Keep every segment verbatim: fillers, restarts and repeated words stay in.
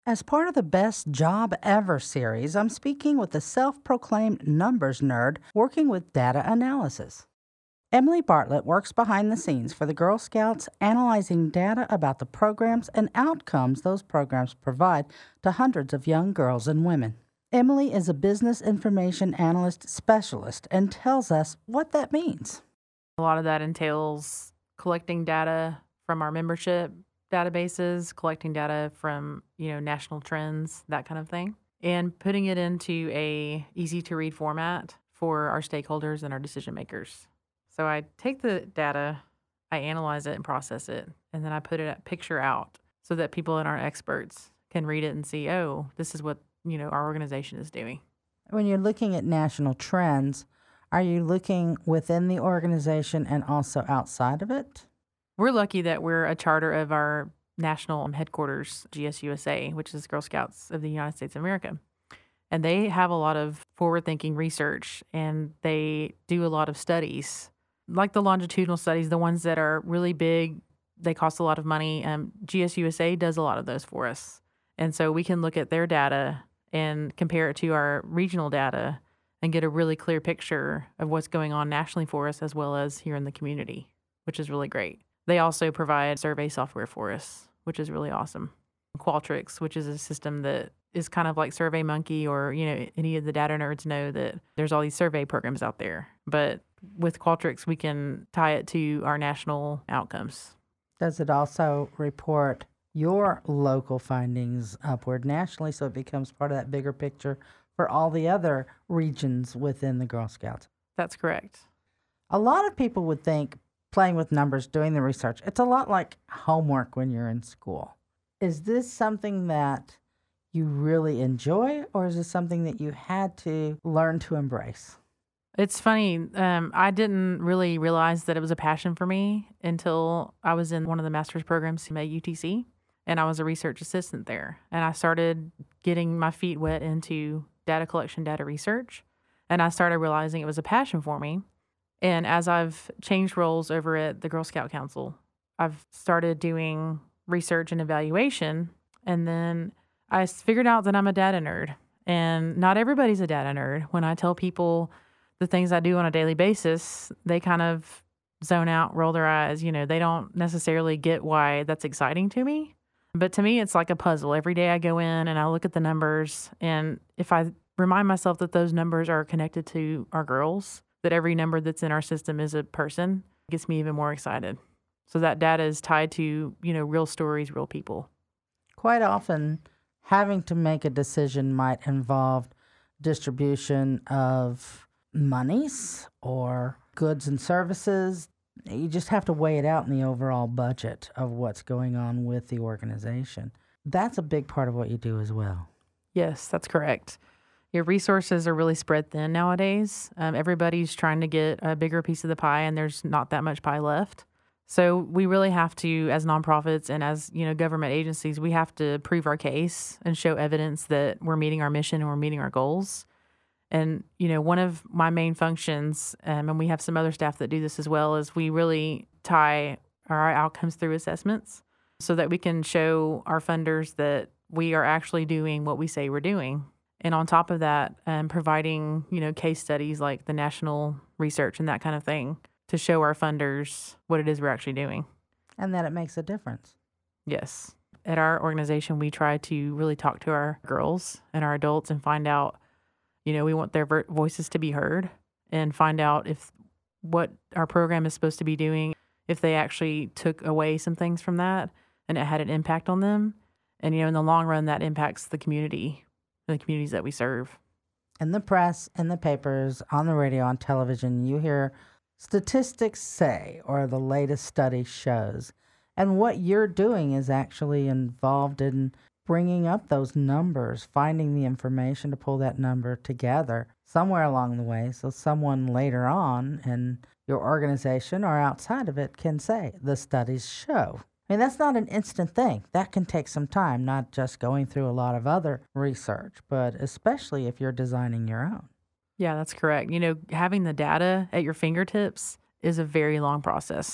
As part of the Best Job Ever series, I'm speaking with a self proclaimed numbers nerd working with data analysis. Emily Bartlett works behind the scenes for the Girl Scouts, analyzing data about the programs and outcomes those programs provide to hundreds of young girls and women. Emily is a business information analyst specialist and tells us what that means. A lot of that entails collecting data from our membership databases, collecting data from, you know, national trends, that kind of thing, and putting it into a easy to read format for our stakeholders and our decision makers. So I take the data, I analyze it and process it, and then I put it a picture out so that people and our experts can read it and see, oh, this is what, you know, our organization is doing. When you're looking at national trends, are you looking within the organization and also outside of it? We're lucky that we're a charter of our national headquarters, G S U S A, which is Girl Scouts of the United States of America. And they have a lot of forward-thinking research, and they do a lot of studies, like the longitudinal studies, the ones that are really big. They cost a lot of money. Um, G S U S A does a lot of those for us. And so we can look at their data and compare it to our regional data and get a really clear picture of what's going on nationally for us as well as here in the community, which is really great. They also provide survey software for us, which is really awesome. Qualtrics, which is a system that is kind of like SurveyMonkey, or, you know, any of the data nerds know that there's all these survey programs out there. But with Qualtrics, we can tie it to our national outcomes. Does it also report your local findings upward nationally so it becomes part of that bigger picture for all the other regions within the Girl Scouts? That's correct. A lot of people would think playing with numbers, doing the research, it's a lot like homework when you're in school. Is this something that you really enjoy, or is this something that you had to learn to embrace? It's funny. Um, I didn't really realize that it was a passion for me until I was in one of the master's programs at U T C, and I was a research assistant there. And I started getting my feet wet into data collection, data research, and I started realizing it was a passion for me. And as I've changed roles over at the Girl Scout Council, I've started doing research and evaluation, and then I figured out that I'm a data nerd. And not everybody's a data nerd. When I tell people the things I do on a daily basis, they kind of zone out, roll their eyes. You know, they don't necessarily get why that's exciting to me. But to me, it's like a puzzle. Every day I go in and I look at the numbers, and if I remind myself that those numbers are connected to our girls, that every number that's in our system is a person, it gets me even more excited. So that data is tied to, you know, real stories, real people. Quite often, having to make a decision might involve distribution of monies or goods and services. You just have to weigh it out in the overall budget of what's going on with the organization. That's a big part of what you do as well. Yes, that's correct. Your resources are really spread thin nowadays. Um, everybody's trying to get a bigger piece of the pie, and there's not that much pie left. So we really have to, as nonprofits and as, you know, government agencies, we have to prove our case and show evidence that we're meeting our mission and we're meeting our goals. And, you know, one of my main functions, um, and we have some other staff that do this as well, is we really tie our outcomes through assessments so that we can show our funders that we are actually doing what we say we're doing. And on top of that, um, providing, you know, case studies like the national research and that kind of thing to show our funders what it is we're actually doing. And that it makes a difference. Yes. At our organization, we try to really talk to our girls and our adults and find out, you know, we want their ver- voices to be heard, and find out if what our program is supposed to be doing, if they actually took away some things from that and it had an impact on them. And, you know, in the long run, that impacts the community. The communities that we serve. In the press, in the papers, on the radio, on television, you hear statistics say, or the latest study shows. And what you're doing is actually involved in bringing up those numbers, finding the information to pull that number together somewhere along the way so someone later on in your organization or outside of it can say, the studies show. I mean, that's not an instant thing. That can take some time, not just going through a lot of other research, but especially if you're designing your own. Yeah, that's correct. You know, having the data at your fingertips is a very long process.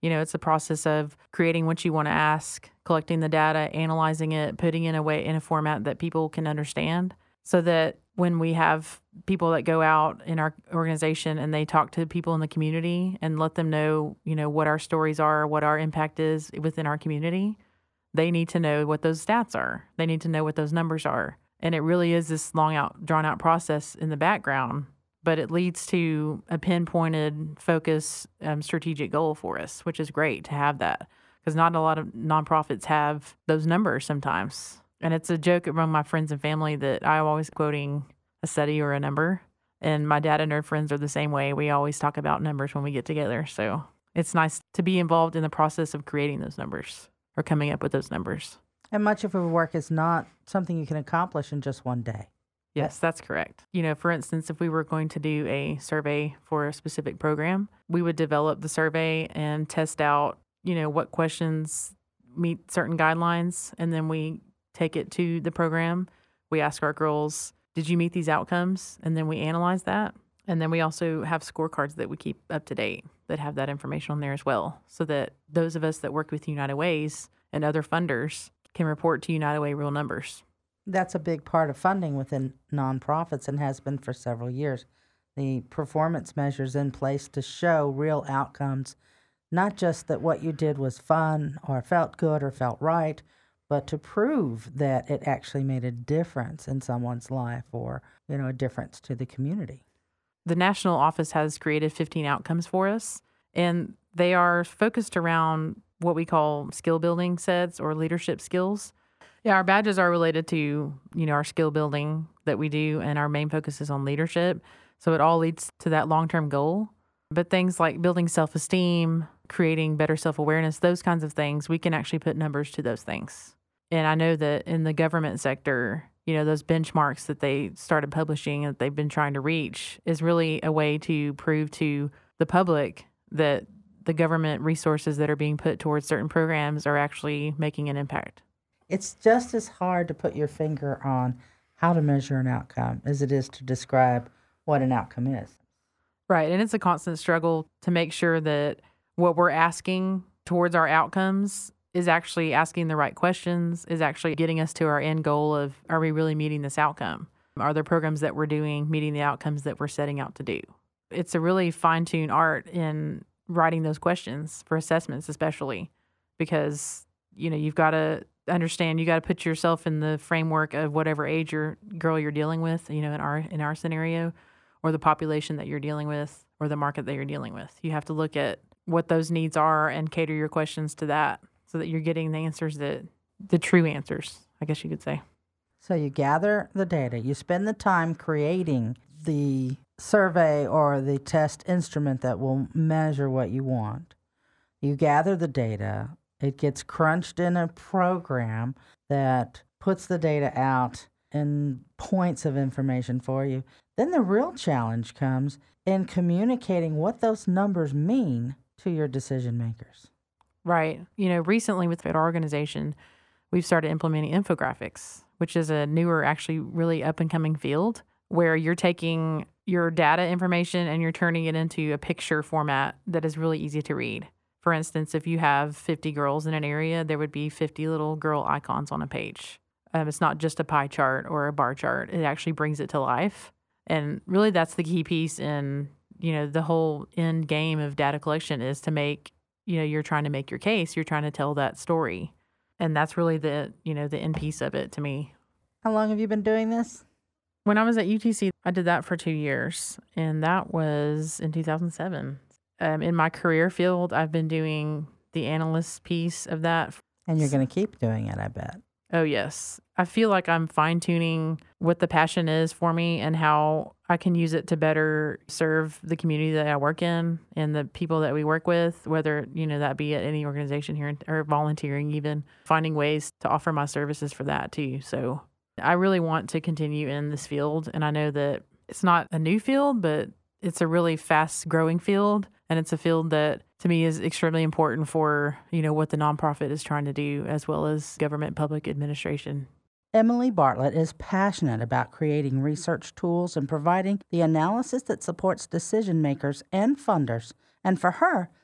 You know, it's a process of creating what you want to ask, collecting the data, analyzing it, putting it in a way in a format that people can understand, so that when we have people that go out in our organization and they talk to people in the community and let them know, you know, what our stories are, what our impact is within our community, they need to know what those stats are. They need to know what those numbers are. And it really is this long out, drawn out process in the background, but it leads to a pinpointed, focus, um, strategic goal for us, which is great to have that, because not a lot of nonprofits have those numbers sometimes. And it's a joke among my friends and family that I'm always quoting a study or a number. And my dad and nerd friends are the same way. We always talk about numbers when we get together. So it's nice to be involved in the process of creating those numbers or coming up with those numbers. And much of your work is not something you can accomplish in just one day. Yes, that's correct. You know, for instance, if we were going to do a survey for a specific program, we would develop the survey and test out, you know, what questions meet certain guidelines. And then we take it to the program. We ask our girls, did you meet these outcomes? And then we analyze that. And then we also have scorecards that we keep up to date that have that information on there as well, so that those of us that work with United Ways and other funders can report to United Way real numbers. That's a big part of funding within nonprofits and has been for several years. The performance measures in place to show real outcomes, not just that what you did was fun or felt good or felt right, but to prove that it actually made a difference in someone's life or, you know, a difference to the community. The national office has created fifteen outcomes for us, and they are focused around what we call skill building sets or leadership skills. Yeah, our badges are related to, you know, our skill building that we do, and our main focus is on leadership. So it all leads to that long-term goal. But things like building self-esteem, creating better self-awareness, those kinds of things, we can actually put numbers to those things. And I know that in the government sector, you know, those benchmarks that they started publishing and that they've been trying to reach is really a way to prove to the public that the government resources that are being put towards certain programs are actually making an impact. It's just as hard to put your finger on how to measure an outcome as it is to describe what an outcome is. Right. And it's a constant struggle to make sure that what we're asking towards our outcomes is actually asking the right questions, is actually getting us to our end goal of, are we really meeting this outcome? Are there programs that we're doing meeting the outcomes that we're setting out to do? It's a really fine-tuned art in writing those questions for assessments, especially because, you know, you've got to understand, you got to put yourself in the framework of whatever age your girl you're dealing with, you know, in our in our scenario, or the population that you're dealing with, or the market that you're dealing with. You have to look at what those needs are and cater your questions to that, so that you're getting the answers that, the true answers, I guess you could say. So you gather the data, you spend the time creating the survey or the test instrument that will measure what you want. You gather the data, it gets crunched in a program that puts the data out in points of information for you. Then the real challenge comes in communicating what those numbers mean to your decision makers. Right. You know, recently with our organization, we've started implementing infographics, which is a newer, actually really up and coming field where you're taking your data information and you're turning it into a picture format that is really easy to read. For instance, if you have fifty girls in an area, there would be fifty little girl icons on a page. Um, it's not just a pie chart or a bar chart. It actually brings it to life. And really that's the key piece in, you know, the whole end game of data collection is to make, you know, you're trying to make your case. You're trying to tell that story. And that's really the, you know, the end piece of it to me. How long have you been doing this? When I was at U T C, I did that for two years, and that was in two thousand seven. Um, in my career field, I've been doing the analyst piece of that. And you're going to keep doing it, I bet. Oh, yes. I feel like I'm fine-tuning what the passion is for me and how I can use it to better serve the community that I work in and the people that we work with, whether, you know, that be at any organization here or volunteering even, finding ways to offer my services for that too. So I really want to continue in this field, and I know that it's not a new field, but it's a really fast-growing field, and it's a field that, to me, is extremely important for, you know, what the nonprofit is trying to do, as well as government public administration. Emily Bartlett is passionate about creating research tools and providing the analysis that supports decision makers and funders, and for her,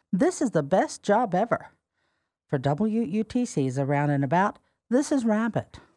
This is the best job ever. For W U T Cs around and about, this is Rabbit.